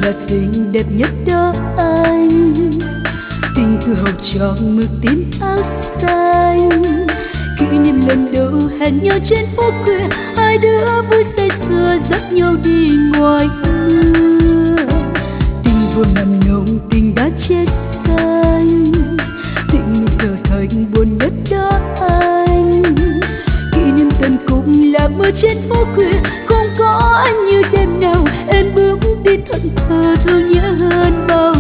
là tình đẹp nhất đó anh. Tình từ học trò mực tím áo xanh, kỷ niệm lần đầu hẹn nhau trên phố khuya, hai đứa vui say sưa dắt nhau đi ngoài mưa. Tình vừa mặn nồng tình đã chết xanh, tình giờ thành buồn nhất đó anh. Kỷ niệm tận cùng là mưa trên phố khuya, không có anh như đêm nào em bước đi thẫn thờ thương nhớ hơn bao